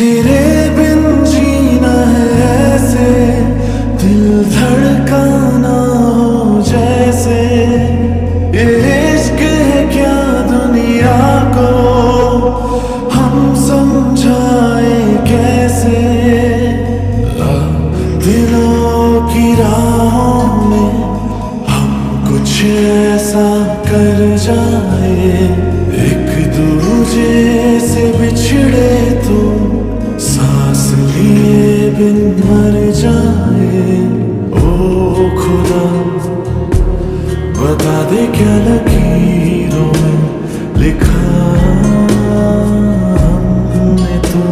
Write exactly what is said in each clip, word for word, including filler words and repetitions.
तेरे बिन जीना है ऐसे, दिल धड़काना हो जैसे। ये इश्क है क्या दुनिया को हम समझाए कैसे। दिलों की राहों में हम कुछ ऐसा कर जाए, एक दूजे से बिछड़े तो सांस लिए बिन मर जाए। ओ खुदा बता दे क्या लकीरों में लिखा हमने तो,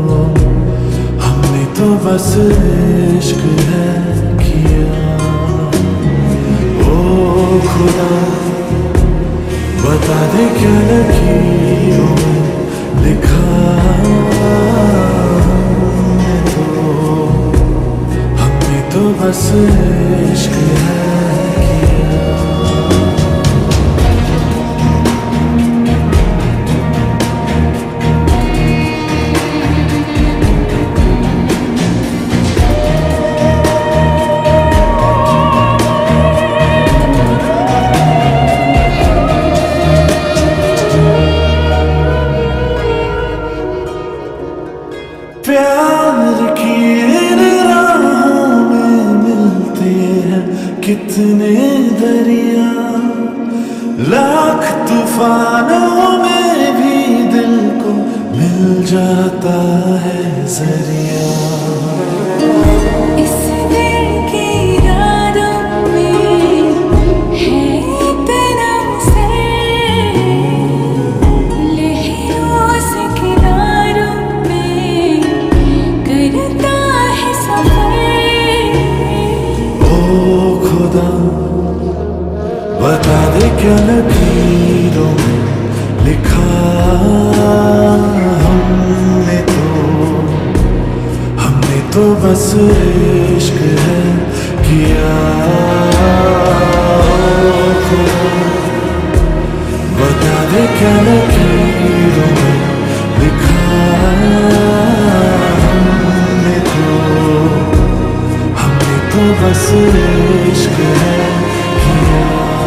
हमने तो बस इश्क है किया। ओ खुदा बता दे क्या लकीरों में लिखा हमने तो, हमने तो बस इश्क है किया। प्यार की इन राहों में मिलते हैं कितने दरिया, लाख तूफानों में भी दिल को मिल जाता है जरिया। इस दिल की रातों में है इतना असर, लहरों से किनारों में करता है सफर। ओ खुदा बता दे क्या लकीरों में लिखा हमने तो, हमने तो बस इश्क है किया। ओ खुदा बता दे क्या लकीरों में लिखा हमने तो, हमने तो बस इश्क है किया।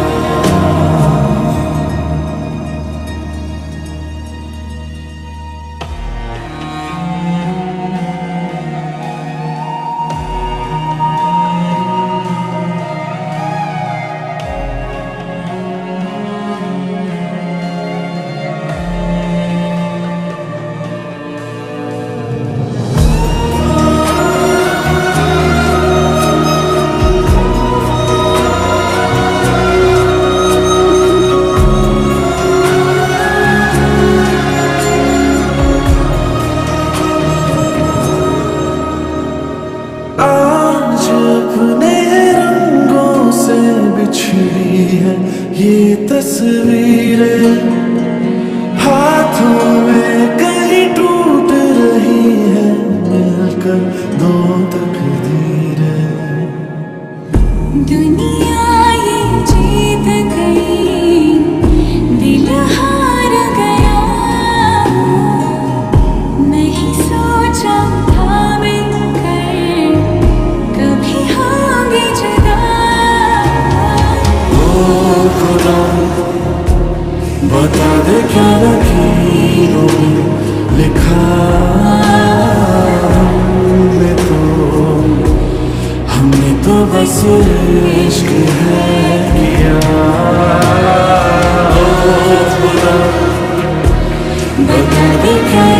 आज अपने रंगों से बिछड़ी है ये तस्वीरें, हाथों में कहीं टूट रही है मिलकर दो तकदीरें। दुनिया ये जीत गई, दिल हार गया, नहीं सोचा था मिलकर कभी होंगे जुदा। ओ खुदा बता दे क्या लकीरों में लिखा हमने तो, हमने तो बस इश्क है किया। ओ खुदा बता दे क्या